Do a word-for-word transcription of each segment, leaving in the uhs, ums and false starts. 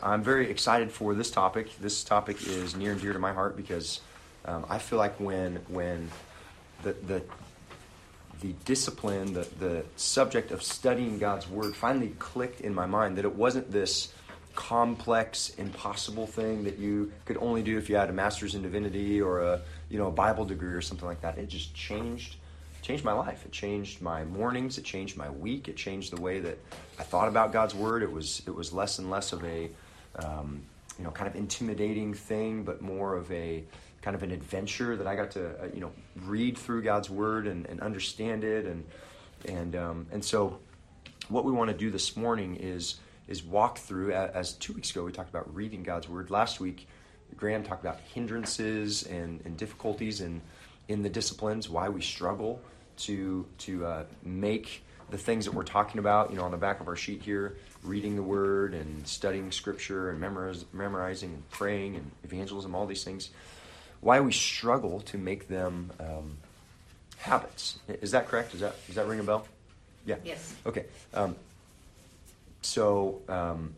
I'm very excited for this topic. This topic is near and dear to my heart because um, I feel like when when the the the discipline, the the subject of studying God's Word finally clicked in my mind, that it wasn't this complex, impossible thing that you could only do if you had a master's in divinity or a you know a Bible degree or something like that. It just changed changed my life. It changed my mornings. It changed my week. It changed the way that I thought about God's Word. It was it was less and less of a um, you know kind of intimidating thing, but more of a kind of an adventure that I got to uh, you know read through God's Word and, and understand it, and and um, and so what we want to do this morning is is walk through. As two weeks ago we talked about reading God's Word. Last week Graham talked about hindrances and, and difficulties in in the disciplines, why we struggle to to uh, make the things that we're talking about, you know, on the back of our sheet here, reading the Word and studying Scripture and memorize, memorizing and praying and evangelism, all these things, why we struggle to make them um, habits. Is that correct? Does that does that ring a bell? Yeah. Yes. Okay. Um, so um,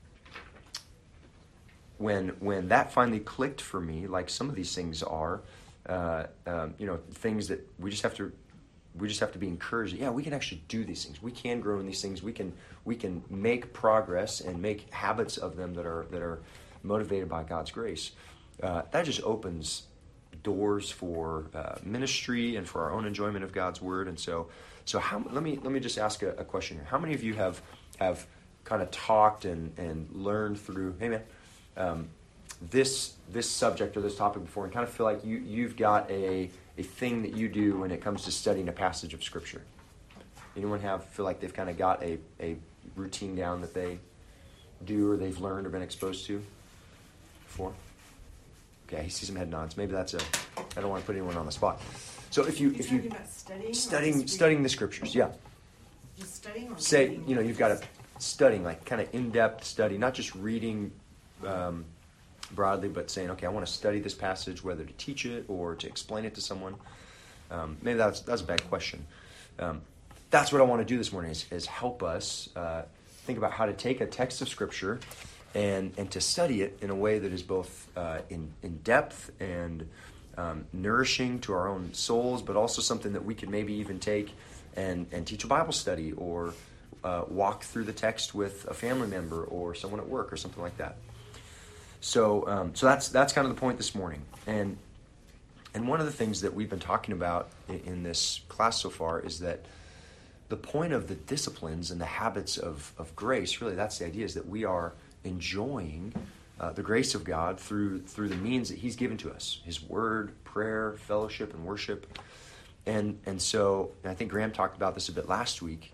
when when that finally clicked for me, like some of these things are, uh, um, you know, things that we just have to. We just have to be encouraged. Yeah, we can actually do these things. We can grow in these things. We can we can make progress and make habits of them that are that are motivated by God's grace. Uh, that just opens doors for uh, ministry and for our own enjoyment of God's Word. And so, so how? Let me let me just ask a, a question here. How many of you have have kind of talked and, and learned through? Hey man, um, this this subject or this topic before, and kind of feel like you you've got a a thing that you do when it comes to studying a passage of Scripture? Anyone have feel like they've kind of got a, a routine down that they do or they've learned or been exposed to before? Okay, I see some head nods. Maybe that's a. I don't want to put anyone on the spot. So if you You're if you talking about studying, studying studying the Scriptures, yeah. Just studying, or Say reading? you know you've got a studying, like kind of in depth study, not just reading. Um, broadly, but saying, okay, I want to study this passage, whether to teach it or to explain it to someone. Um, maybe that's that's a bad question. Um, that's what I want to do this morning is, is help us uh, think about how to take a text of Scripture and and to study it in a way that is both uh, in, in depth and um, nourishing to our own souls, but also something that we could maybe even take and, and teach a Bible study or uh, walk through the text with a family member or someone at work or something like that. So, um, so that's that's kind of the point this morning, and and one of the things that we've been talking about in, in this class so far is that the point of the disciplines and the habits of of grace, really, that's the idea, is that we are enjoying uh, the grace of God through through the means that He's given to us: His Word, prayer, fellowship, and worship. And and so, and I think Graham talked about this a bit last week.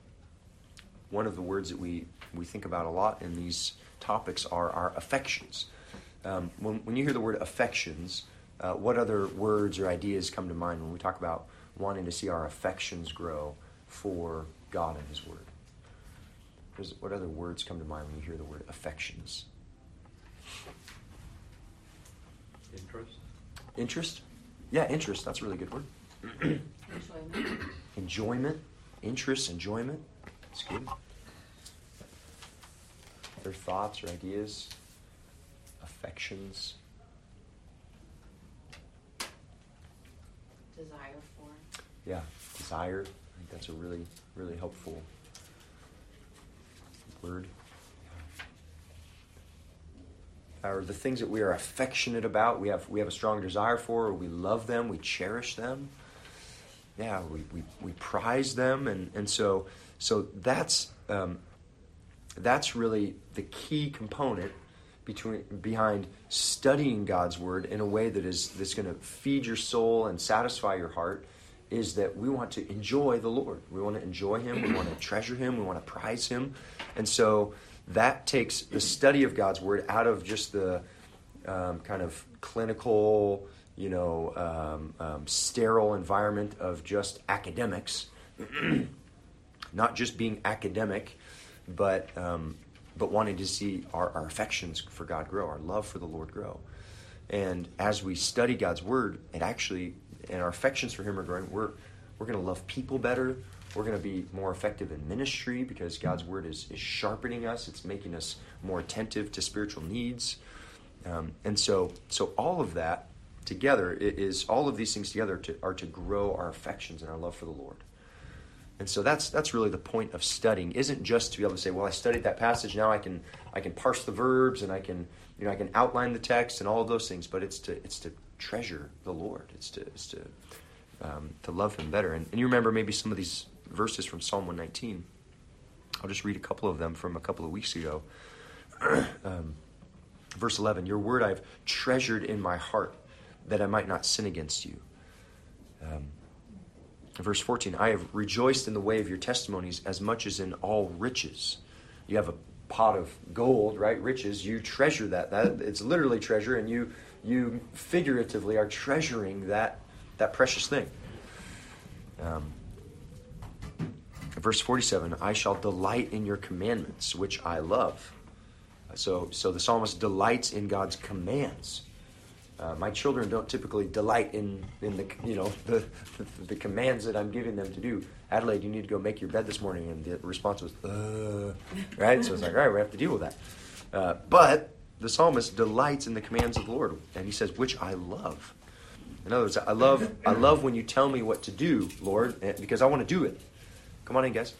One of the words that we we think about a lot in these topics are our affections. Um, when, when you hear the word affections, uh, what other words or ideas come to mind when we talk about wanting to see our affections grow for God and His Word? There's, what other words come to mind when you hear the word affections? Interest. Interest? Yeah, interest. That's a really good word. Enjoyment. Enjoyment. Interest, enjoyment. That's good. Their thoughts or ideas, affections, Desire for. yeah, desire. I think that's a really, really helpful word. Or the things that we are affectionate about, we have we have a strong desire for, or we love them, we cherish them. Yeah, we we, we prize them, and, and so so that's. Um, That's really the key component between behind studying God's Word in a way that is that's going to feed your soul and satisfy your heart, is that we want to enjoy the Lord. We want to enjoy Him. We want to treasure Him. We want to prize Him. And so that takes the study of God's Word out of just the um, kind of clinical, you know, um, um, sterile environment of just academics, not just being academic, but um, but wanting to see our, our affections for God grow, our love for the Lord grow. And as we study God's Word, it actually, and our affections for Him are growing, we're we're going to love people better. We're going to be more effective in ministry because God's word is, is sharpening us. It's making us more attentive to spiritual needs. Um, and so so all of that together is, all of these things together to, are to grow our affections and our love for the Lord. And so that's that's really the point of studying. Isn't just to be able to say, well, I studied that passage, now I can I can parse the verbs and I can you know I can outline the text and all of those things. But it's to it's to treasure the Lord. It's to it's to um, to love Him better. And, and you remember maybe some of these verses from Psalm one nineteen. I'll just read a couple of them from a couple of weeks ago. um, verse eleven: Your word I've treasured in my heart, that I might not sin against you. Um, verse fourteen: I have rejoiced in the way of your testimonies as much as in all riches. You have a pot of gold, right? Riches. You treasure that. That it's literally treasure, and you you figuratively are treasuring that that precious thing. Um, verse forty-seven: I shall delight in your commandments, which I love. So, so the psalmist delights in God's commands. Uh, my children don't typically delight in, in the you know the, the the commands that I'm giving them to do. Adelaide, you need to go make your bed this morning, and the response was, uh, right? So it's like, all right, we have to deal with that. Uh, but the psalmist delights in the commands of the Lord, and he says, which I love. In other words, I love I love when you tell me what to do, Lord, because I want to do it. Come on in, guys.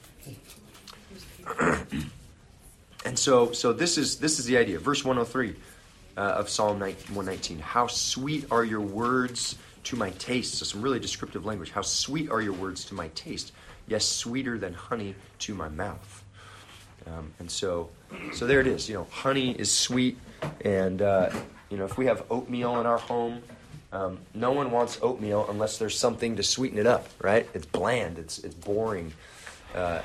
And so so this is this is the idea. Verse one oh three. Uh, of Psalm one nineteen. How sweet are your words to my taste. So some really descriptive language. How sweet are your words to my taste. Yes, sweeter than honey to my mouth. Um, and so so there it is. You know, honey is sweet. And, uh, you know, if we have oatmeal in our home, um, no one wants oatmeal unless there's something to sweeten it up, right? It's bland. It's, it's boring. Uh,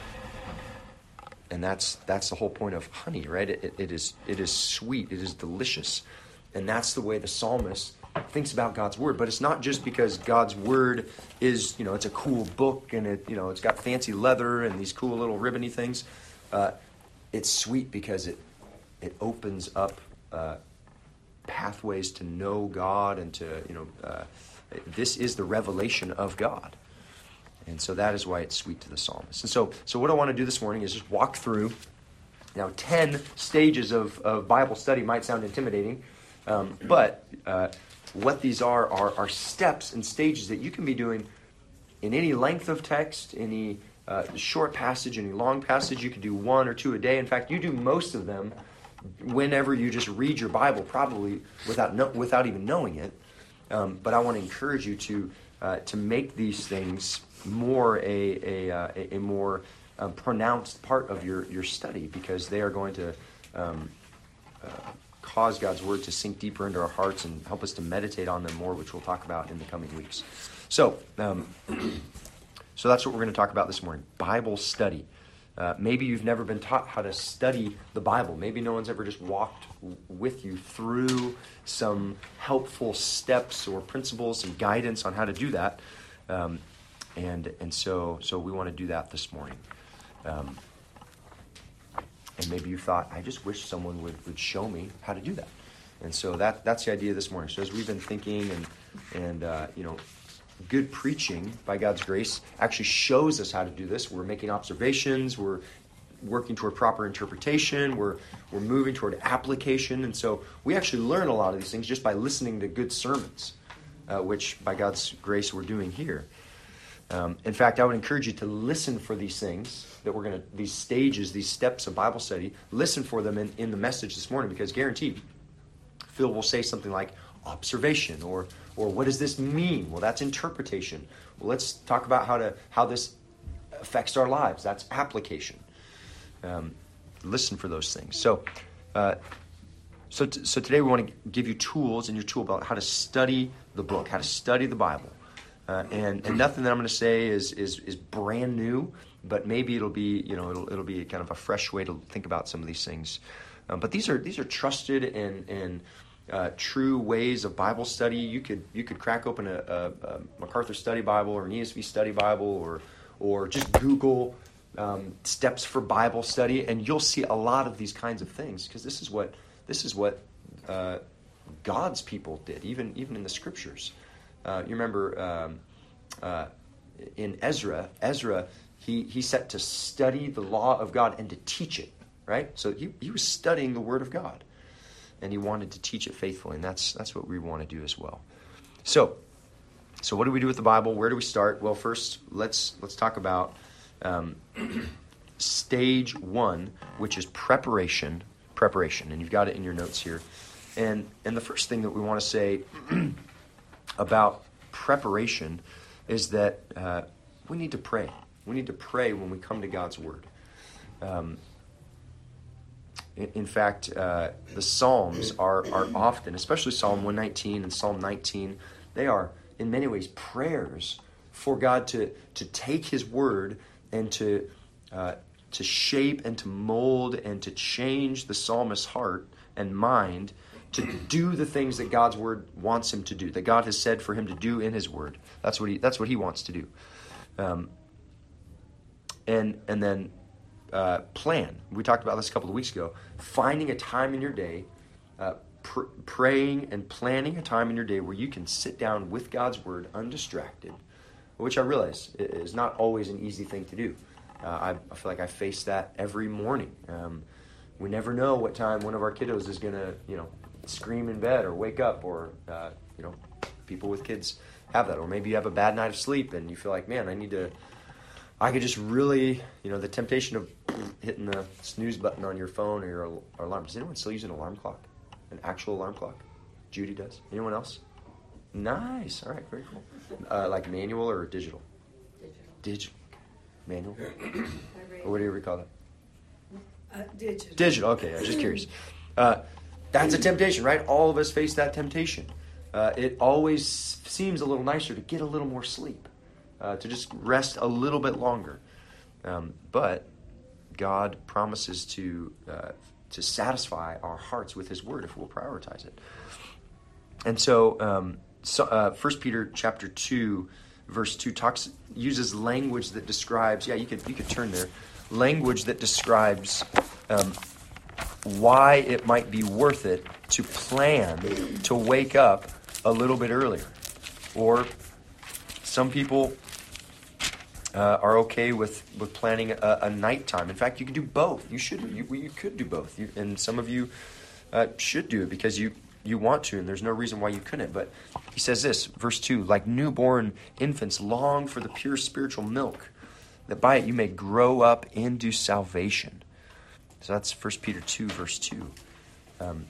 And that's that's the whole point of honey, right? It, it, it is it is sweet, it is delicious, and that's the way the psalmist thinks about God's word. But it's not just because God's word is, you know, it's a cool book and it, you know, it's got fancy leather and these cool little ribbony things. Uh, it's sweet because it it opens up uh, pathways to know God and to you know, uh, this is the revelation of God. And so that is why it's sweet to the psalmist. And so so what I want to do this morning is just walk through, now ten stages of, of Bible study might sound intimidating, um, but uh, what these are, are are steps and stages that you can be doing in any length of text, any uh, short passage, any long passage. You can do one or two a day. In fact, you do most of them whenever you just read your Bible, probably without no, without even knowing it. Um, but I want to encourage you to uh, to make these things more a a, uh, a, a more um, pronounced part of your, your study, because they are going to um, uh, cause God's word to sink deeper into our hearts and help us to meditate on them more, which we'll talk about in the coming weeks. So, um, so that's what we're going to talk about this morning, Bible study. Uh, maybe you've never been taught how to study the Bible. Maybe no one's ever just walked w- with you through some helpful steps or principles and guidance on how to do that. Um, And and so so we want to do that this morning. Um, and maybe you thought, I just wish someone would, would show me how to do that. And so that that's the idea this morning. So as we've been thinking and, and uh, you know, good preaching, by God's grace, actually shows us how to do this. We're making observations. We're working toward proper interpretation. We're, we're moving toward application. And so we actually learn a lot of these things just by listening to good sermons, uh, which by God's grace we're doing here. Um, in fact, I would encourage you to listen for these things that we're going to, these stages, these steps of Bible study, listen for them in, in the message this morning, because guaranteed, Phil will say something like observation, or or what does this mean? Well, that's interpretation. Well, let's talk about how to how this affects our lives. That's application. Um, listen for those things. So, uh, so t- so today we want to give you tools in your tool belt how to study the book, how to study the Bible. Uh, and, and nothing that I'm going to say is, is is brand new, but maybe it'll be you know it'll it'll be kind of a fresh way to think about some of these things. Um, but these are these are trusted and and uh, true ways of Bible study. You could you could crack open a, a, a MacArthur Study Bible or an E S V Study Bible, or or just Google um, steps for Bible study, and you'll see a lot of these kinds of things, because this is what this is what uh, God's people did, even even in the Scriptures. Uh, you remember um, uh, in Ezra, Ezra he he set to study the law of God and to teach it, right? So he, he was studying the Word of God, and he wanted to teach it faithfully, and that's that's what we want to do as well. So, so what do we do with the Bible? Where do we start? Well, first let's let's talk about um, stage one, which is preparation. Preparation, and you've got it in your notes here. And and the first thing that we want to say about preparation is that uh, we need to pray. We need to pray when we come to God's Word. Um, in, in fact, uh, the Psalms are, are often, especially Psalm one nineteen and Psalm nineteen, they are in many ways prayers for God to, to take His Word and to uh, to shape and to mold and to change the psalmist's heart and mind to do the things that God's Word wants him to do, that God has said for him to do in His Word. That's what he that's what he wants to do. Um, and and then uh, plan. We talked about this a couple of weeks ago. Finding a time in your day, uh, pr- praying and planning a time in your day where you can sit down with God's Word undistracted, which I realize is not always an easy thing to do. Uh, I, I feel like I face that every morning. Um, we never know what time one of our kiddos is going to, you know, scream in bed or wake up, or, uh, you know, people with kids have that. Or maybe you have a bad night of sleep and you feel like, man, I need to, I could just really, you know, the temptation of hitting the snooze button on your phone or your al- alarm. Does anyone still use an alarm clock? An actual alarm clock? Judy does. Anyone else? Nice. All right, very cool. Uh, like manual or digital? Digital. Digital. Manual? Or what do you recall it? Uh, digital. Digital, okay, I was just curious. Uh, that's a temptation, right? All of us face that temptation. Uh, it always seems a little nicer to get a little more sleep, uh, to just rest a little bit longer. Um, but God promises to uh, to satisfy our hearts with His Word if we'll prioritize it. And so, um, so uh, First Peter chapter two, verse two talks uses language that describes. Yeah, you could you could turn there. Language that describes um, why it might be worth it to plan to wake up a little bit earlier. Or some people uh, are okay with, with planning a, a nighttime. In fact, you could do both. You should. You, you could do both. You, and some of you uh, should do it because you, you want to, and there's no reason why you couldn't. But he says this, verse two, like newborn infants long for the pure spiritual milk, that by it you may grow up into salvation. So that's First Peter two, verse two. Um,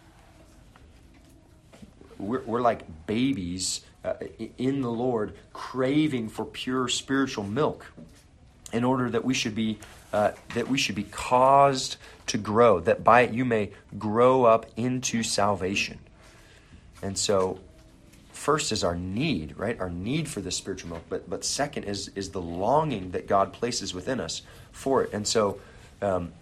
we're, we're like babies uh, in the Lord, craving for pure spiritual milk, in order that we should be uh, that we should be caused to grow, that by it you may grow up into salvation. And so, first is our need, right? Our need for this spiritual milk. But but second is is the longing that God places within us for it. And so, um,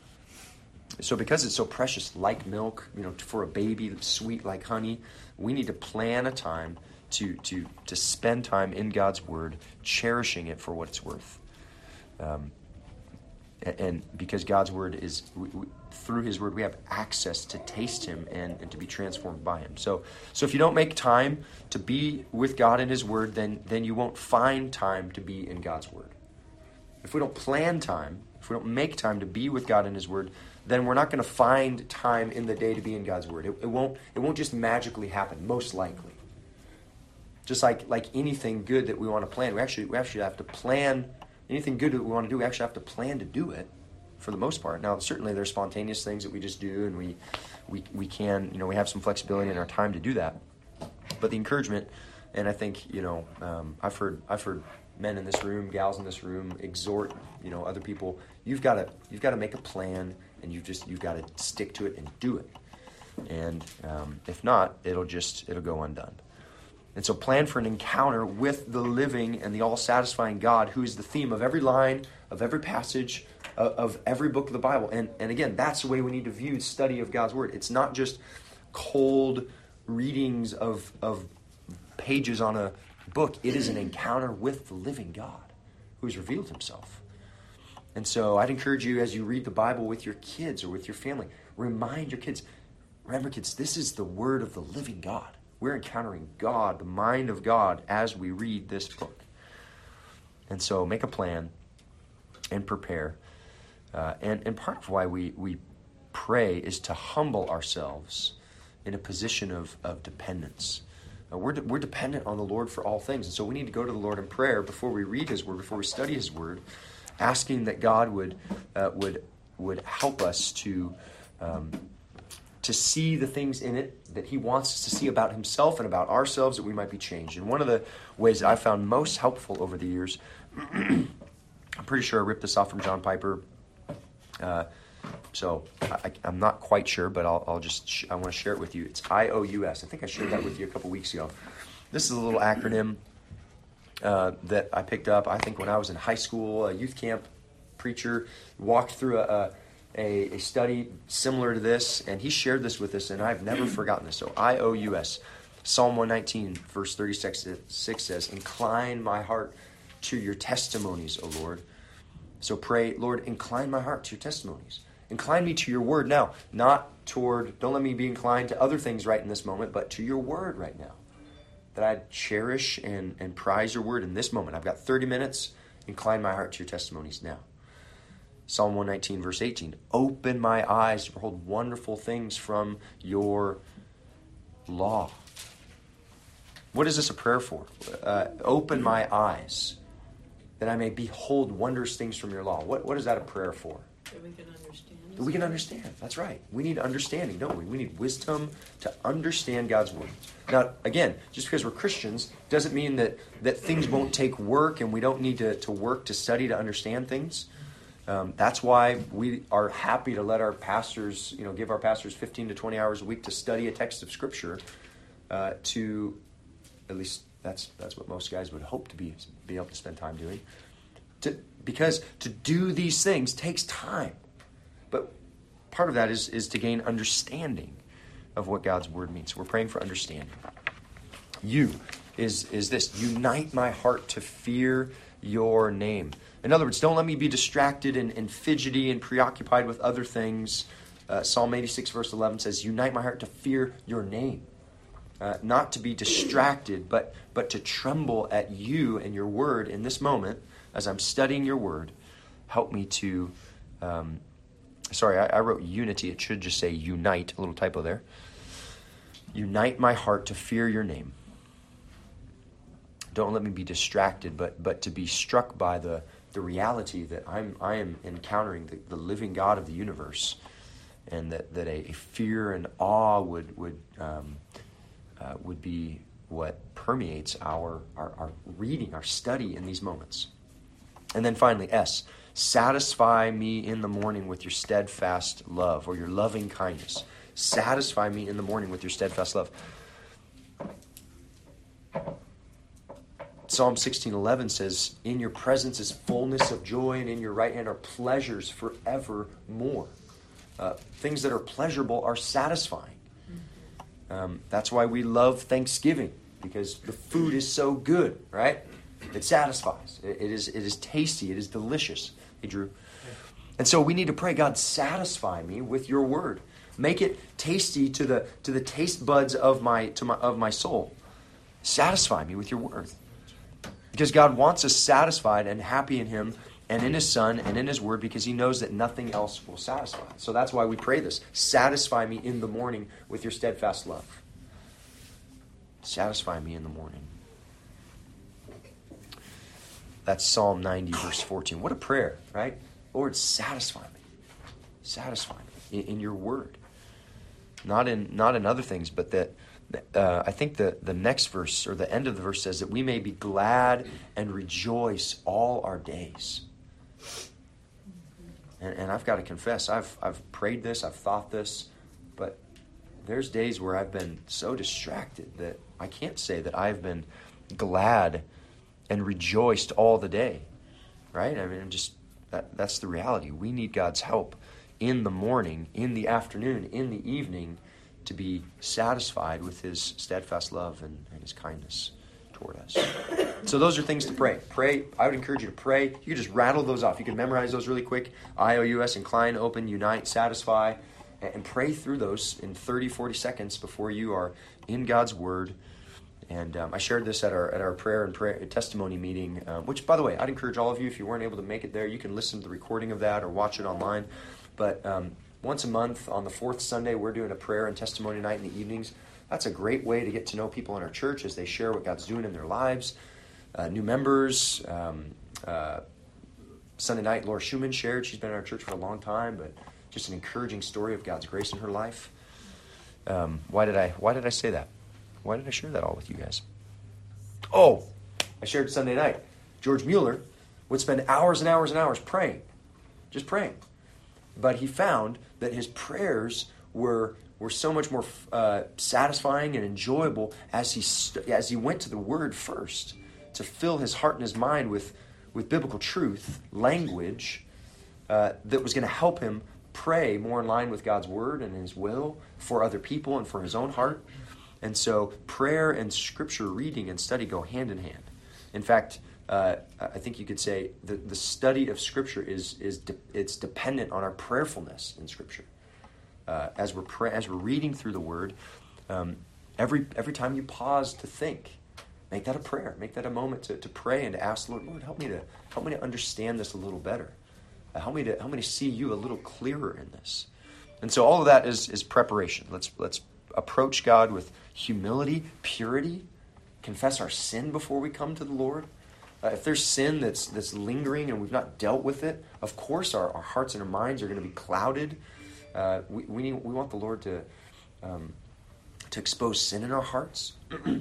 so because it's so precious, like milk, you know, for a baby, sweet like honey, we need to plan a time to to to spend time in God's Word, cherishing it for what it's worth. Um, and, and because God's Word is, we, we, through His Word, we have access to taste Him and, and to be transformed by Him. So, so if you don't make time to be with God in His Word, then then you won't find time to be in God's Word. If we don't plan time, if we don't make time to be with God in His Word, then we're not going to find time in the day to be in God's Word. It, it won't. It won't just magically happen. Most likely, just like like anything good that we want to plan, we actually we actually have to plan. Anything good that we want to do, we actually have to plan to do it, for the most part. Now, certainly there's spontaneous things that we just do, and we, we, we can, you know, we have some flexibility in our time to do that. But the encouragement, and I think, you know, um, I've heard I've heard men in this room, gals in this room, exhort, you know, other people. You've got to you've got to make a plan, and you just you've got to stick to it and do it. And um, if not, it'll just it'll go undone. And so plan for an encounter with the living and the all-satisfying God, who is the theme of every line, of every passage, of, of every book of the Bible. And, and again, that's the way we need to view study of God's Word. It's not just cold readings of, of pages on a book. It is an encounter with the living God who has revealed Himself. And so I'd encourage you, as you read the Bible with your kids or with your family, remind your kids, remember kids, this is the Word of the living God. We're encountering God, the mind of God, as we read this book. And so make a plan and prepare. Uh, and, and part of why we, we pray is to humble ourselves in a position of, of dependence. Uh, we're, de- we're dependent on the Lord for all things. And so we need to go to the Lord in prayer before we read His Word, before we study His Word, asking that God would uh, would would help us to um, to see the things in it that He wants us to see about Himself and about ourselves, that we might be changed. And one of the ways that I found most helpful over the years, I'm pretty sure I ripped this off from John Piper, uh, so I, I'm not quite sure, but I'll, I'll just sh- I want to share it with you. It's I O U S. I think I shared that with you a couple weeks ago. This is a little acronym uh, that I picked up, I think, when I was in high school, a youth camp preacher walked through a, a, a study similar to this, and he shared this with us, and I've never forgotten this. So I O U S. Psalm one nineteen, verse thirty-six says, "Incline my heart to your testimonies, O Lord." So pray, "Lord, incline my heart to your testimonies. Incline me to your word." Now, not toward, don't let me be inclined to other things right in this moment, but to your word right now. That I cherish and, and prize your word in this moment. I've got thirty minutes. Incline my heart to your testimonies now. Psalm one nineteen, verse eighteen. "Open my eyes to behold wonderful things from your law." What is this a prayer for? Uh, open my eyes that I may behold wondrous things from your law. What, what is that a prayer for? That we can understand. That we can understand. That's right. We need understanding, don't we? We need wisdom to understand God's word. Now, again, just because we're Christians doesn't mean that, that things won't take work and we don't need to, to work to study to understand things. Um, that's why we are happy to let our pastors, you know, give our pastors fifteen to twenty hours a week to study a text of Scripture. Uh, to, at least that's that's what most guys would hope to be be able to spend time doing. To, because to do these things takes time. But part of that is, is to gain understanding of what God's word means. So we're praying for understanding. You is, is this. Unite my heart to fear your name. In other words, don't let me be distracted and, and fidgety and preoccupied with other things. Uh, Psalm eighty-six verse eleven says, "Unite my heart to fear your name." Uh, not to be distracted, but but to tremble at you and your word in this moment as I'm studying your word. Help me to... Um, Sorry, I, I wrote unity. It should just say unite. A little typo there. Unite my heart to fear your name. Don't let me be distracted, but but to be struck by the, the reality that I'm I am encountering the, the living God of the universe, and that, that a, a fear and awe would would um, uh, would be what permeates our, our our reading, our study in these moments. And then finally, S. Satisfy me in the morning with your steadfast love, or your loving kindness. Satisfy me in the morning with your steadfast love. Psalm sixteen eleven says, "In your presence is fullness of joy, and in your right hand are pleasures forevermore." Uh, things that are pleasurable are satisfying. Um, that's why we love Thanksgiving, because the food is so good, right? It satisfies. It, it is it is tasty. It is delicious. Hey, Drew. And so we need to pray, "God, satisfy me with your word. Make it tasty to the to the taste buds of my to my of my soul. Satisfy me with your word." Because God wants us satisfied and happy in Him and in His Son and in His Word, because He knows that nothing else will satisfy. So that's why we pray this. Satisfy me in the morning with your steadfast love. Satisfy me in the morning. That's Psalm ninety, verse fourteen. What a prayer, right? Lord, satisfy me. Satisfy me in, in your word. Not in not in other things, but that uh, I think the, the next verse, or the end of the verse, says that we may be glad and rejoice all our days. And, and I've got to confess, I've I've prayed this, I've thought this, but there's days where I've been so distracted that I can't say that I've been glad and rejoiced all the day, right? I mean, just that, that's the reality. We need God's help in the morning, in the afternoon, in the evening, to be satisfied with His steadfast love and, and His kindness toward us. So those are things to pray. Pray. I would encourage you to pray. You could just rattle those off. You can memorize those really quick. I O U S, incline, open, unite, satisfy, and, and pray through those in thirty, forty seconds before you are in God's Word, And um, I shared this at our at our prayer and prayer testimony meeting, um, which, by the way, I'd encourage all of you, if you weren't able to make it there, you can listen to the recording of that or watch it online. But um, once a month on the fourth Sunday, we're doing a prayer and testimony night in the evenings. That's a great way to get to know people in our church as they share what God's doing in their lives. Uh, new members. Um, uh, Sunday night, Laura Schumann shared. She's been in our church for a long time, but just an encouraging story of God's grace in her life. Um, why did I Why did I say that? Why did I share that all with you guys? Oh, I shared Sunday night. George Mueller would spend hours and hours and hours praying, just praying. But he found that his prayers were were so much more uh, satisfying and enjoyable as he st- as he went to the Word first to fill his heart and his mind with with biblical truth, language uh, that was going to help him pray more in line with God's Word and His will for other people and for his own heart. And so prayer and Scripture reading and study go hand in hand. In fact, uh, I think you could say the, the study of Scripture is is de- it's dependent on our prayerfulness in Scripture. Uh, as we're pray- as we're reading through the Word, um, every every time you pause to think, make that a prayer. Make that a moment to, to pray and to ask the Lord, Lord, help me to help me to understand this a little better. Uh, help me to help me to see you a little clearer in this. And so all of that is is preparation. Let's let's approach God with humility, purity, confess our sin before we come to the Lord. Uh, if there's sin that's that's lingering and we've not dealt with it, of course our, our hearts and our minds are going to be clouded. Uh, we we, need, we want the Lord to um, to expose sin in our hearts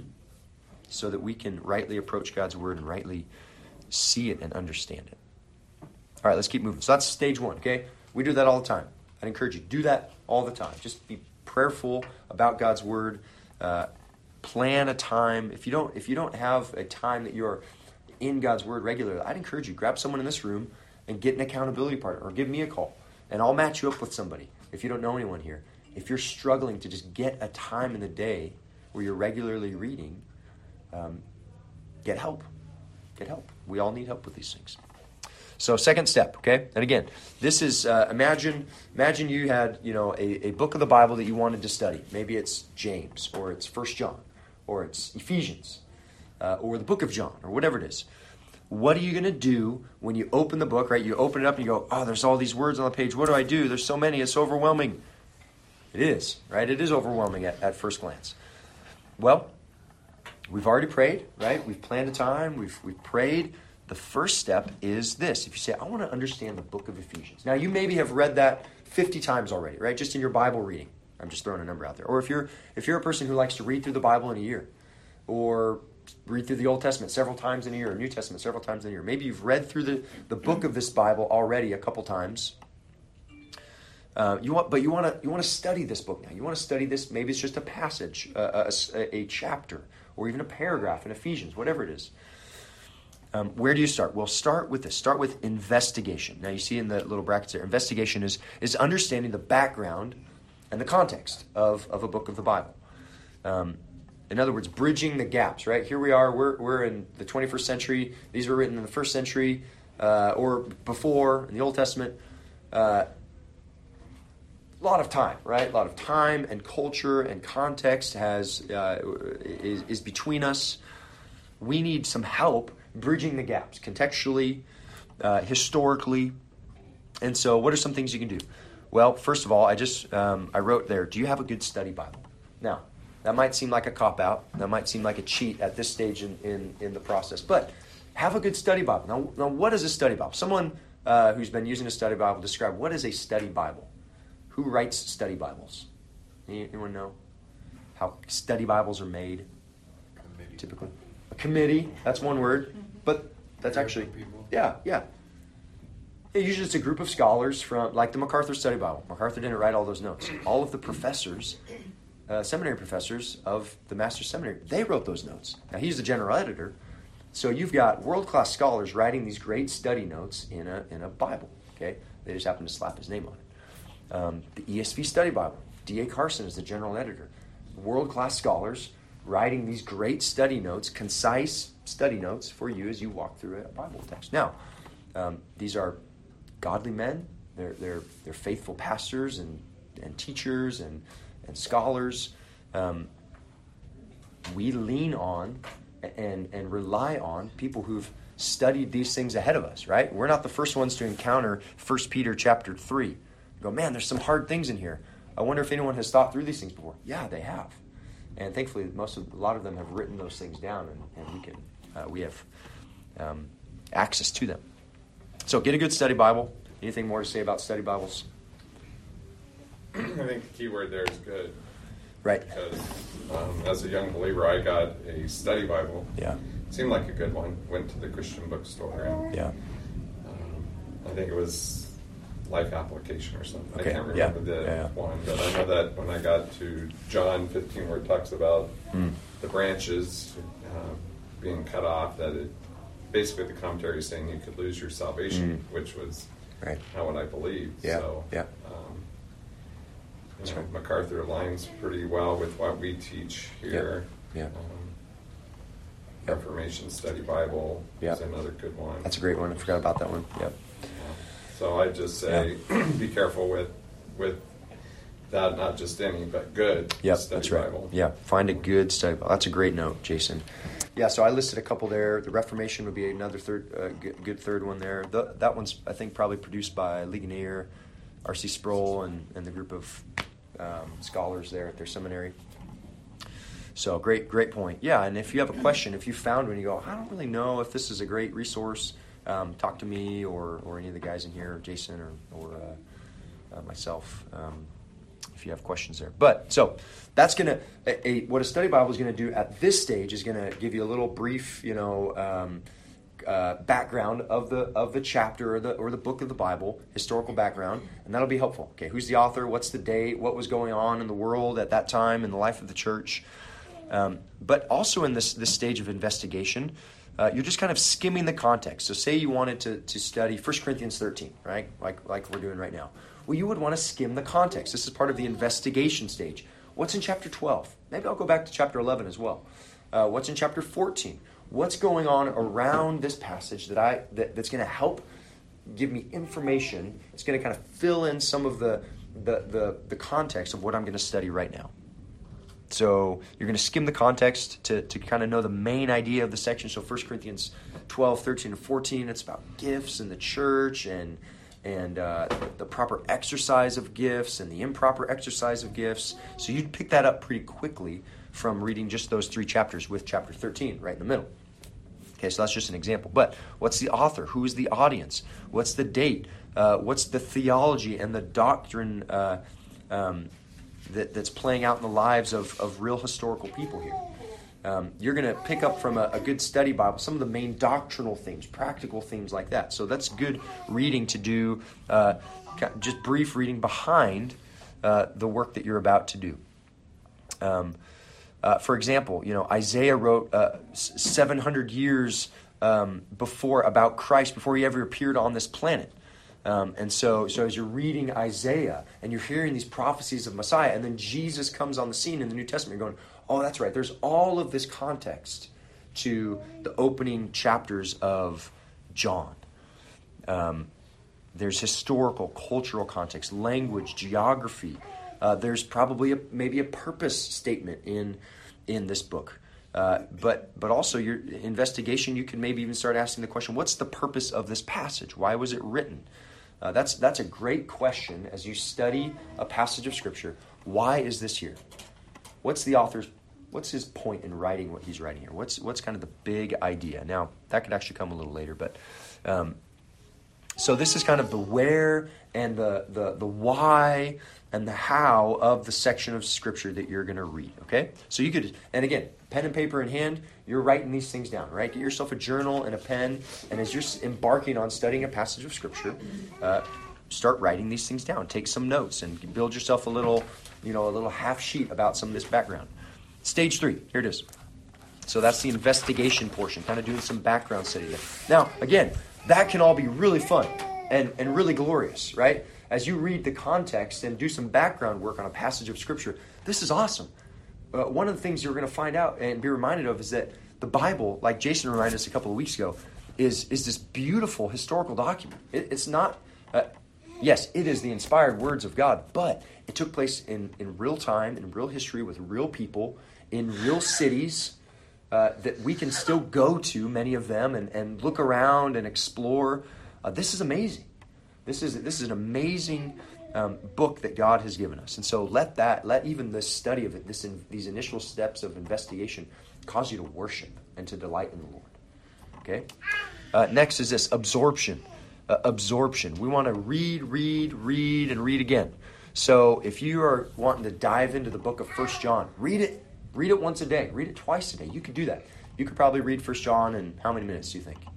so that we can rightly approach God's Word and rightly see it and understand it. All right, let's keep moving. So that's stage one, okay? We do that all the time. I'd encourage you, do that all the time. Just be prayerful about God's Word. Uh, plan a time. If you don't, if you don't have a time that you're in God's Word regularly, I'd encourage you, grab someone in this room and get an accountability partner, or give me a call, and I'll match you up with somebody if you don't know anyone here. If you're struggling to just get a time in the day where you're regularly reading, um, get help. Get help. We all need help with these things. So second step, okay? And again, this is, uh, imagine imagine you had, you know, a, a book of the Bible that you wanted to study. Maybe it's James, or it's First John, or it's Ephesians, uh, or the book of John, or whatever it is. What are you going to do when you open the book, right? You open it up and you go, oh, there's all these words on the page. What do I do? There's so many. It's overwhelming. It is, right? It is overwhelming at, at first glance. Well, we've already prayed, right? We've planned a time. We've we've prayed. The first step is this. If you say, I want to understand the book of Ephesians. Now, you maybe have read that fifty times already, right? Just in your Bible reading. I'm just throwing a number out there. Or if you're if you're a person who likes to read through the Bible in a year, or read through the Old Testament several times in a year, or New Testament several times in a year. Maybe you've read through the, the book of this Bible already a couple times. Uh, you want, but you want to you want to study this book now. You want to study this. Maybe it's just a passage, uh, a, a chapter, or even a paragraph in Ephesians, whatever it is. Um, where do you start? Well, start with this. Start with investigation. Now, you see in the little brackets there, investigation is is understanding the background and the context of, of a book of the Bible. Um, in other words, bridging the gaps, right? Here we are. We're we're in the twenty-first century. These were written in the first century uh, or before in the Old Testament. Uh, a lot of time, right? A lot of time and culture and context has uh, is, is between us. We need some help bridging the gaps contextually, uh, historically. And so what are some things you can do? Well, first of all, I just um, I wrote there, do you have a good study Bible? Now, that might seem like a cop-out. That might seem like a cheat at this stage in, in, in the process. But have a good study Bible. Now, now what is a study Bible? Someone uh, who's been using a study Bible, describe what is a study Bible? Who writes study Bibles? Anyone know how study Bibles are made? Committee. Typically. A committee, that's one word. But that's actually, People. yeah, yeah. Yeah, usually it's a group of scholars from, like the MacArthur Study Bible. MacArthur didn't write all those notes. All of the professors, uh, seminary professors of the Master's Seminary, they wrote those notes. Now, he's the general editor, so you've got world-class scholars writing these great study notes in a in a Bible, okay? They just happen to slap his name on it. Um, the E S V Study Bible, D A Carson is the general editor. World-class scholars writing these great study notes, concise study notes for you as you walk through a Bible text. Now, um, these are godly men. They're they're they're faithful pastors and and teachers and and scholars. Um, we lean on and and rely on people who've studied these things ahead of us, right? We're not the first ones to encounter First Peter chapter three. Go, man, there's some hard things in here. I wonder if anyone has thought through these things before. Yeah, they have. And thankfully, most of, a lot of them have written those things down, and, and we can, uh, we have um, access to them. So get a good study Bible. Anything more to say about study Bibles? I think the key word there is good. Right. Because um, as a young believer, I got a study Bible. Yeah. Seemed like a good one. Went to the Christian bookstore, and Yeah. um, I think it was Life Application or something. Okay, I can't yeah, remember the yeah, yeah. one, but I know that when I got to John fifteen, where it talks about Mm. the branches uh, being cut off, that it basically the commentary is saying you could lose your salvation, Mm. which was Right. not what I believed. Yeah, So, yeah. Um, you That's know, right. MacArthur aligns pretty well with what we teach here. Yeah. Um, Yeah. Reformation Study Bible Yeah. is another good one. That's a great one. I forgot about that one. Yep. So I just say, be careful with with that, not just any, but good Yep, study that's right. Bible. Yeah, find a good study Bible. That's a great note, Jason. Yeah, so I listed a couple there. The Reformation would be another third, uh, good, good third one there. The, that one's, I think, probably produced by Ligonier, R C Sproul, and, and the group of um, scholars there at their seminary. So great, great point. Yeah, and if you have a question, if you found one, you go, I don't really know if this is a great resource, um, talk to me or, or any of the guys in here, Jason or, or uh, uh, myself, um, if you have questions there. But so that's gonna a, a, what a study Bible is gonna do at this stage is gonna give you a little brief, you know, um, uh, background of the of the chapter or the or the book of the Bible, historical background, and that'll be helpful. Okay, who's the author? What's the date? What was going on in the world at that time in the life of the church? Um, but also in this this stage of investigation, uh, you're just kind of skimming the context. So say you wanted to to study First Corinthians thirteen, right? Like like we're doing right now. Well, you would want to skim the context. This is part of the investigation stage. What's in chapter twelve? Maybe I'll go back to chapter eleven as well. Uh, what's in chapter fourteen? What's going on around this passage that I that, that's going to help give me information? It's going to kind of fill in some of the the the, the context of what I'm going to study right now. So you're going to skim the context to, to kind of know the main idea of the section. So First Corinthians twelve, thirteen, and fourteen, it's about gifts in the church and and uh, the proper exercise of gifts and the improper exercise of gifts. So you'd pick that up pretty quickly from reading just those three chapters with chapter thirteen right in the middle. Okay, so that's just an example. But what's the author? Who is the audience? What's the date? Uh, what's the theology and the doctrine uh, um, that, that's playing out in the lives of, of real historical people here? Um, you're going to pick up from a, a good study Bible some of the main doctrinal themes, practical themes like that. So that's good reading to do, uh, just brief reading behind uh, the work that you're about to do. Um, uh, for example, you know, Isaiah wrote uh, seven hundred years um, before about Christ, before he ever appeared on this planet. Um, and so, so as you're reading Isaiah and you're hearing these prophecies of Messiah, and then Jesus comes on the scene in the New Testament, you're going, oh, that's right. There's all of this context to the opening chapters of John. Um, there's historical, cultural context, language, geography. Uh, there's probably a, maybe a purpose statement in in this book. Uh, but but also your investigation, you can maybe even start asking the question, what's the purpose of this passage? Why was it written? Uh, that's that's a great question as you study a passage of Scripture. Why is this here? What's the author's, what's his point in writing what he's writing here? What's what's kind of the big idea? Now, that could actually come a little later, but um, so this is kind of the where and the, the, the why and the how of the section of Scripture that you're going to read, okay? So you could, and again, pen and paper in hand, you're writing these things down, right? Get yourself a journal and a pen, and as you're embarking on studying a passage of Scripture, uh, start writing these things down. Take some notes and build yourself a little, you know, a little half sheet about some of this background. Stage three, here it is. So that's the investigation portion, kind of doing some background study there. Now, again, that can all be really fun and, and really glorious, right? As you read the context and do some background work on a passage of Scripture, this is awesome. Uh, one of the things you're going to find out and be reminded of is that the Bible, like Jason reminded us a couple of weeks ago, is, is this beautiful historical document. It, it's not... Uh, Yes, it is the inspired words of God, but it took place in, in real time, in real history, with real people, in real cities uh, that we can still go to, many of them, and, and look around and explore. Uh, this is amazing. This is this is an amazing um, book that God has given us. And so let that, let even the study of it, this in, these initial steps of investigation, cause you to worship and to delight in the Lord. Okay? Uh, next is this, absorption. Uh, absorption. We want to read, read, read, and read again. So if you are wanting to dive into the book of First John, read it. Read it once a day. Read it twice a day. You could do that. You could probably read First John in how many minutes do you think?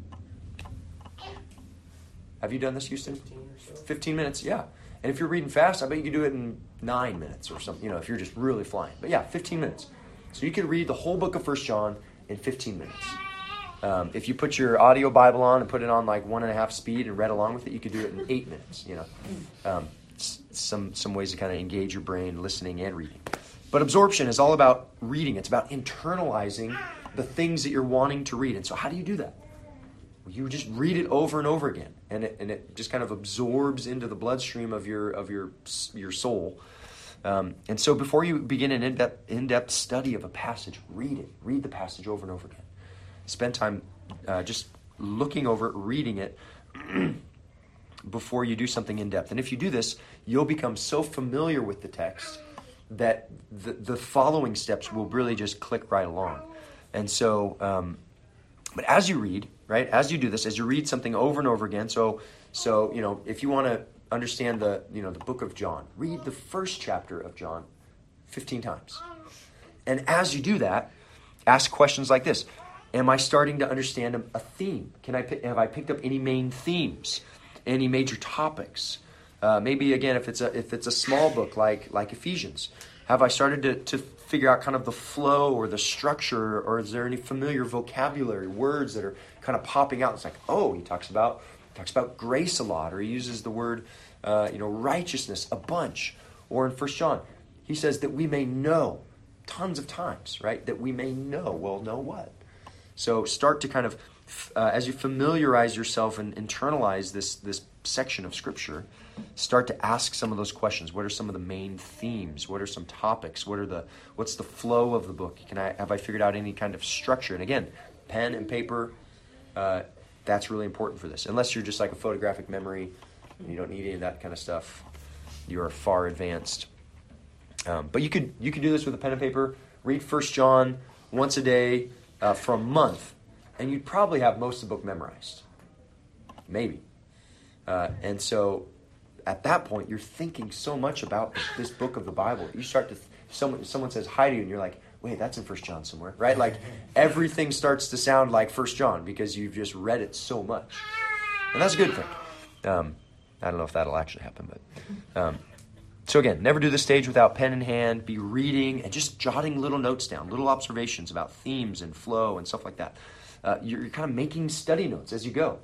Have you done this, Houston? fifteen or so. fifteen minutes, yeah. And if you're reading fast, I bet you could do it in nine minutes or something, you know, if you're just really flying. But yeah, fifteen minutes. So you could read the whole book of First John in fifteen minutes. Um, if you put your audio Bible on and put it on like one and a half speed and read along with it, you could do it in eight minutes, you know. Um, some some ways to kind of engage your brain, listening and reading. But absorption is all about reading. It's about internalizing the things that you're wanting to read. And so how do you do that? Well, you just read it over and over again, and it, and it just kind of absorbs into the bloodstream of your of your your soul. Um, and so before you begin an in-depth, in-depth study of a passage, read it. Read the passage over and over again. Spend time uh, just looking over it, reading it, before you do something in-depth. And if you do this, you'll become so familiar with the text that the, the following steps will really just click right along. And so, um, but as you read, right, as you do this, as you read something over and over again, so, so you know, if you want to understand the, you know, the book of John, read the first chapter of John fifteen times. And as you do that, ask questions like this. Am I starting to understand a, a theme? Can I pick, have I picked up any main themes, any major topics? Uh, maybe again, if it's a if it's a small book like like Ephesians, have I started to to figure out kind of the flow or the structure, or is there any familiar vocabulary, words that are kind of popping out? It's like, oh, he talks about he talks about grace a lot, or he uses the word uh, you know righteousness a bunch, or in First John, he says that we may know tons of times, right? That we may know. Well, know what? So start to kind of, uh, as you familiarize yourself and internalize this this section of Scripture, start to ask some of those questions. What are some of the main themes? What are some topics? What are the what's the flow of the book? Can I have I figured out any kind of structure? And again, pen and paper, uh, that's really important for this. Unless you're just like a photographic memory, and you don't need any of that kind of stuff, you are far advanced. Um, but you could you could do this with a pen and paper. Read First John once a day. Uh, for a month, and you'd probably have most of the book memorized. Maybe. Uh, and so at that point, you're thinking so much about this, this book of the Bible. You start to, th- someone someone says hi to you, and you're like, wait, that's in First John somewhere, right? Like everything starts to sound like First John because you've just read it so much. And that's a good thing. Um, I don't know if that'll actually happen, but... Um, So again, never do the stage without pen in hand. Be reading and just jotting little notes down, little observations about themes and flow and stuff like that. Uh, you're, you're kind of making study notes as you go.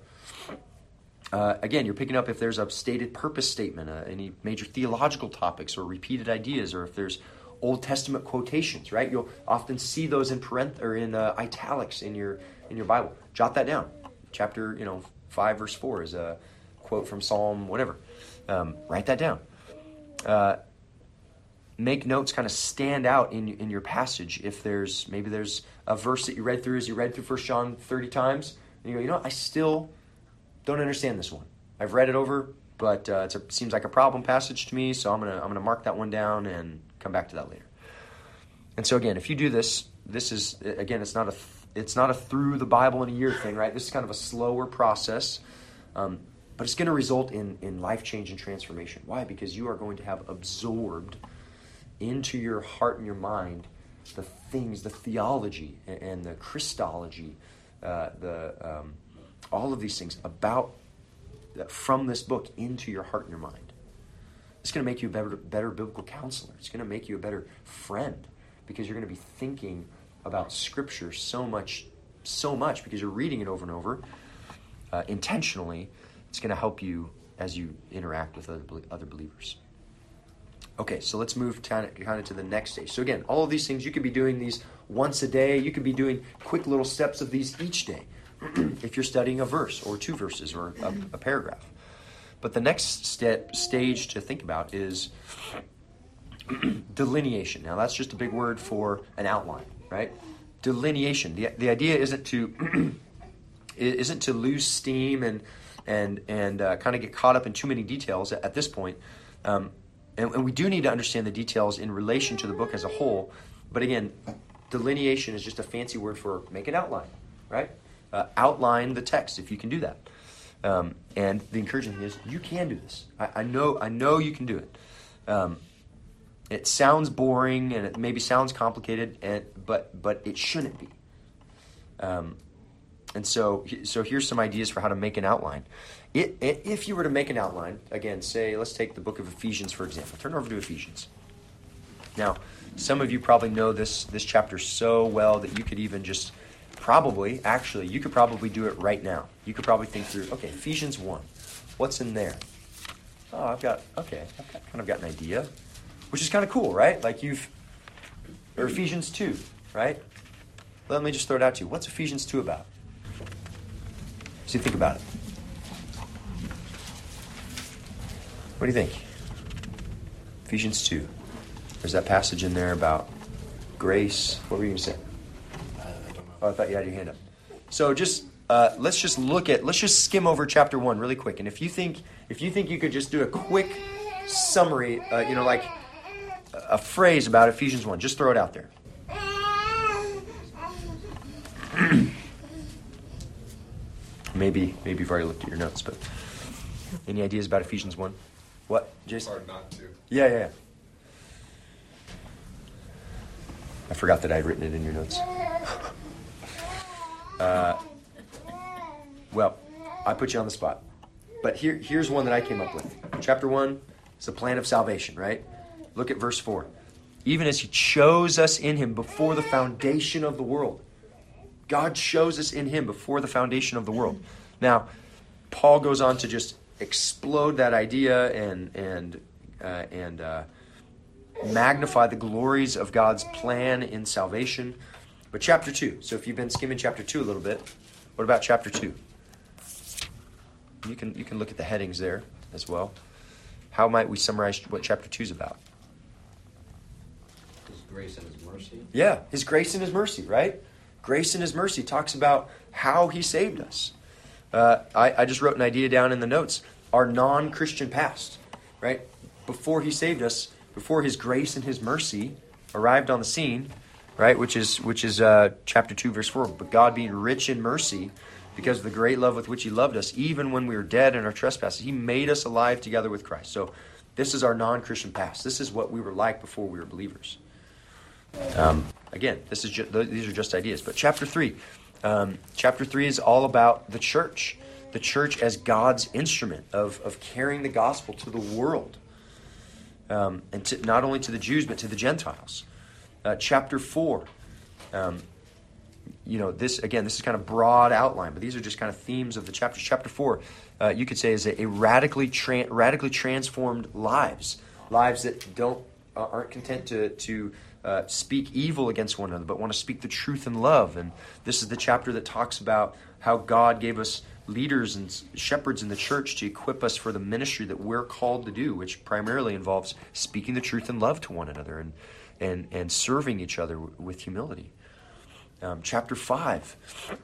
Uh, again, you're picking up if there's a stated purpose statement, uh, any major theological topics or repeated ideas, or if there's Old Testament quotations, right? You'll often see those in parenth- or in uh, italics in your in your Bible. Jot that down. Chapter, you know, five verse four is a quote from Psalm whatever. Um, write that down. Uh, make notes kind of stand out in in your passage. If there's maybe there's a verse that you read through as you read through First John thirty times, and you go, you know what, I still don't understand this one. I've read it over, but uh, it seems like a problem passage to me, so I'm gonna I'm gonna mark that one down and come back to that later. And so again, if you do this, this is again, it's not a it's not a through the Bible in a year thing, right? This is kind of a slower process. Um, But it's going to result in, in life change and transformation. Why? Because you are going to have absorbed into your heart and your mind the things, the theology and, and the Christology, uh, the um, all of these things about from this book into your heart and your mind. It's going to make you a better, better biblical counselor. It's going to make you a better friend because you're going to be thinking about Scripture so much, so much because you're reading it over and over uh, intentionally. It's going to help you as you interact with other other believers. Okay, so let's move kind of, kind of to the next stage. So again, all of these things, you could be doing these once a day. You could be doing quick little steps of these each day if you're studying a verse or two verses or a, a paragraph. But the next step stage to think about is delineation. Now that's just a big word for an outline, right? Delineation. The, the idea isn't to isn't to lose steam and and and uh, kind of get caught up in too many details at, at this point. Um, and, and we do need to understand the details in relation to the book as a whole. But again, delineation is just a fancy word for make an outline, right? Uh, outline the text if you can do that. Um, and the encouraging thing is you can do this. I, I know I know you can do it. Um, it sounds boring and it maybe sounds complicated, and but but it shouldn't be. Um, and so so here's some ideas for how to make an outline. It, it, if you were to make an outline, again, say let's take the book of Ephesians for example. Turn over to Ephesians. Now, some of you probably know this this chapter so well that you could even just probably, actually, you could probably do it right now. You could probably think through, okay, Ephesians one. What's in there? Oh, I've got, okay, I've got, kind of got an idea, which is kind of cool, right? Like you've, or Ephesians two, right? Let me just throw it out to you. What's Ephesians two about? So you think about it. What do you think? Ephesians two. There's that passage in there about grace. What were you going to say? Oh, I thought you had your hand up. So just uh, let's just look at let's just skim over chapter one really quick. And if you think if you think you could just do a quick summary, uh, you know, like a phrase about Ephesians one, just throw it out there. maybe maybe you've already looked at your notes, but any ideas about Ephesians one? What, Jason? Hard not to. Yeah, yeah, yeah. I forgot that I had written it in your notes. Uh, well, I put you on the spot. But here, here's one that I came up with. Chapter one is the plan of salvation, right? Look at verse four. Even as he chose us in him before the foundation of the world. God chose us in him before the foundation of the world. Now, Paul goes on to just explode that idea and and uh, and uh, magnify the glories of God's plan in salvation. But chapter two. So if you've been skimming chapter two a little bit, what about chapter two? You can you can look at the headings there as well. How might we summarize what chapter two is about? His grace and his mercy. Yeah, his grace and his mercy, right? Grace and his mercy talks about how he saved us. Uh, I, I just wrote an idea down in the notes. Our non-Christian past, right? Before he saved us, before his grace and his mercy arrived on the scene, right? Which is which is uh, chapter two, verse four. But God being rich in mercy, because of the great love with which he loved us, even when we were dead in our trespasses, he made us alive together with Christ. So this is our non-Christian past. This is what we were like before we were believers. Um, again, this is ju- these are just ideas. But chapter three, um, chapter three is all about the church, the church as God's instrument of of carrying the gospel to the world, um, and to, not only to the Jews but to the Gentiles. Uh, chapter four, um, you know, this again, this is kind of broad outline, but these are just kind of themes of the chapters. Chapter four, uh, you could say, is a, a radically tra- radically transformed lives, lives that don't uh, aren't content to to uh, speak evil against one another, but want to speak the truth in love. And this is the chapter that talks about how God gave us leaders and shepherds in the church to equip us for the ministry that we're called to do, which primarily involves speaking the truth in love to one another and and and serving each other w- with humility. Um, chapter five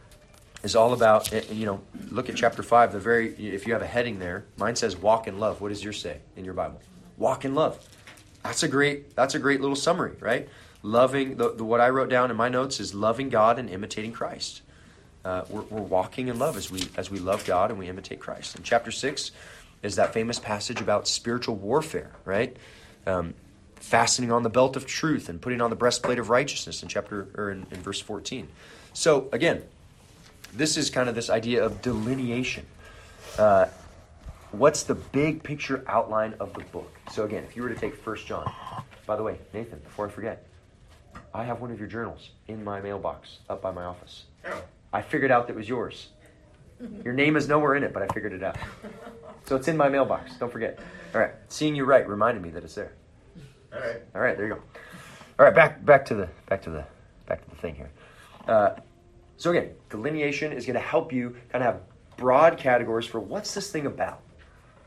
is all about, you know, look at chapter five. The very, if you have a heading there, mine says walk in love. What does yours say in your Bible? Walk in love. That's a great, that's a great little summary, right? Loving, the, the what I wrote down in my notes is loving God and imitating Christ. Uh, we're, we're walking in love as we as we love God and we imitate Christ. And chapter six is that famous passage about spiritual warfare, right? Um, fastening on the belt of truth and putting on the breastplate of righteousness in chapter or in, in verse fourteen. So again, this is kind of this idea of delineation. Uh, what's the big picture outline of the book? So again, if you were to take First John, by the way, Nathan, before I forget, I have one of your journals in my mailbox up by my office. Oh. I figured out that it was yours. Your name is nowhere in it, but I figured it out. So it's in my mailbox. Don't forget. All right, seeing you right reminded me that it's there. All right. All right, there you go. All right, back back to the back to the back to the thing here. Uh, so again, delineation is going to help you kind of have broad categories for what's this thing about.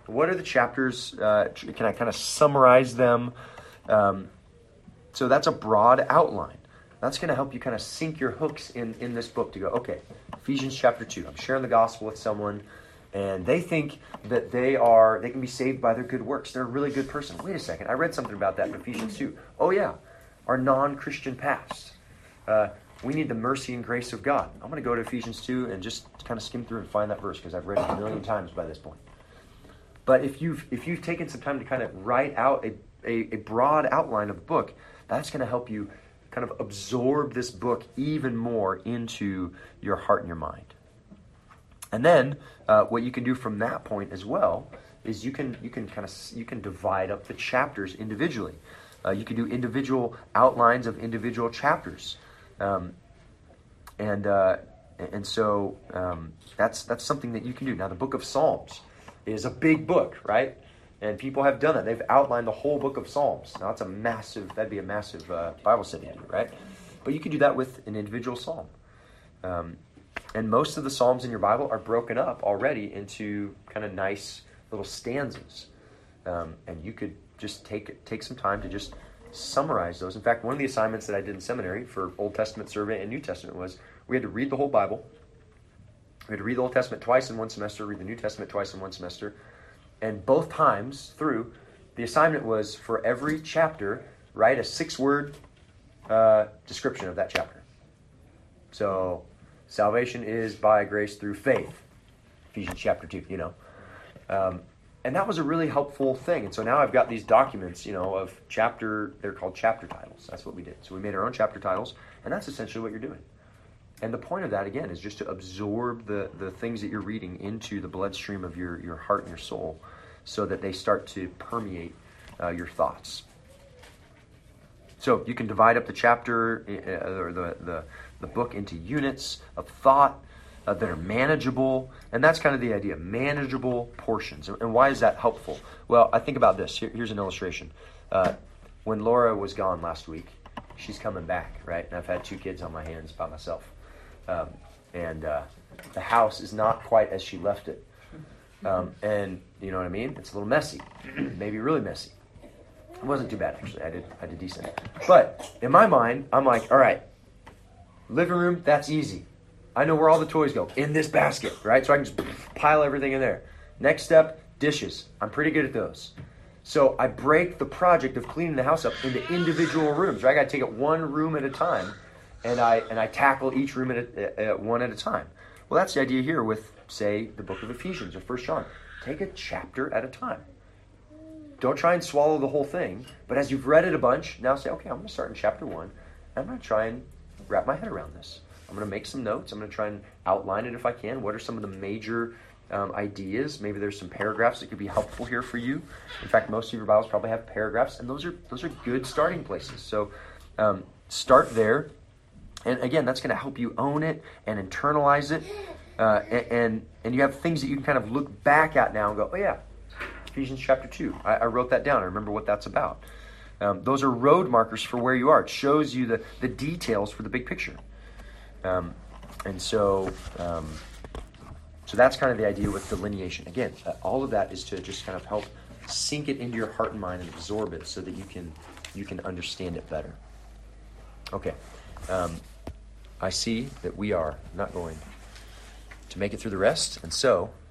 What are the chapters? Uh, can I kind of summarize them? Um, so that's a broad outline. That's going to help you kind of sink your hooks in, in this book to go, okay, Ephesians chapter two. I'm sharing the gospel with someone, and they think that they are they can be saved by their good works. They're a really good person. Wait a second. I read something about that in Ephesians two. Oh, yeah. Our non-Christian past. Uh, we need the mercy and grace of God. I'm going to go to Ephesians two and just kind of skim through and find that verse because I've read it a million times by this point. But if you've if you've taken some time to kind of write out a, a, a broad outline of the book, that's going to help you kind of absorb this book even more into your heart and your mind. And then uh, what you can do from that point as well is you can you can kind of you can divide up the chapters individually. Uh, you can do individual outlines of individual chapters, um, and uh, and so um, that's that's something that you can do. Now, the book of Psalms is a big book, right? And people have done that. They've outlined the whole book of Psalms. Now, that's a massive, that'd be a massive uh, Bible study to do, right? But you can do that with an individual psalm. Um, and most of the psalms in your Bible are broken up already into kind of nice little stanzas. Um, and you could just take take some time to just summarize those. In fact, one of the assignments that I did in seminary for Old Testament survey and New Testament was we had to read the whole Bible. We had to read the Old Testament twice in one semester, read the New Testament twice in one semester. And both times through, the assignment was for every chapter, write a six-word uh, description of that chapter. So, salvation is by grace through faith. Ephesians chapter two, you know. Um, and that was a really helpful thing. And so now I've got these documents, you know, of chapter, they're called chapter titles. That's what we did. So we made our own chapter titles, and that's essentially what you're doing. And the point of that, again, is just to absorb the, the things that you're reading into the bloodstream of your, your heart and your soul so that they start to permeate uh, your thoughts. So you can divide up the chapter uh, or the, the, the book into units of thought uh, that are manageable. And that's kind of the idea, manageable portions. And why is that helpful? Well, I think about this. Here, here's an illustration. Uh, when Laura was gone last week, she's coming back, right? And I've had two kids on my hands by myself. Um, and uh, the house is not quite as she left it. Um, and you know what I mean? It's a little messy, maybe really messy. It wasn't too bad, actually. I did I did decent. But in my mind, I'm like, all right, living room, that's easy. I know where all the toys go, in this basket, right? So I can just pile everything in there. Next step, dishes. I'm pretty good at those. So I break the project of cleaning the house up into individual rooms, right? I got to take it one room at a time. And I and I tackle each room at, a, at one at a time. Well, that's the idea here with, say, the book of Ephesians or First John. Take a chapter at a time. Don't try and swallow the whole thing. But as you've read it a bunch, now say, okay, I'm going to start in chapter one. And I'm going to try and wrap my head around this. I'm going to make some notes. I'm going to try and outline it if I can. What are some of the major um, ideas? Maybe there's some paragraphs that could be helpful here for you. In fact, most of your Bibles probably have paragraphs, and those are those are good starting places. So um, start there. And again, that's going to help you own it and internalize it. Uh, and, and and you have things that you can kind of look back at now and go, oh yeah, Ephesians chapter two. I, I wrote that down. I remember what that's about. Um, those are road markers for where you are. It shows you the, the details for the big picture. Um, and so um, so that's kind of the idea with delineation. Again, uh, all of that is to just kind of help sink it into your heart and mind and absorb it so that you can you can understand it better. Okay. Um, I see that we are not going to make it through the rest, and so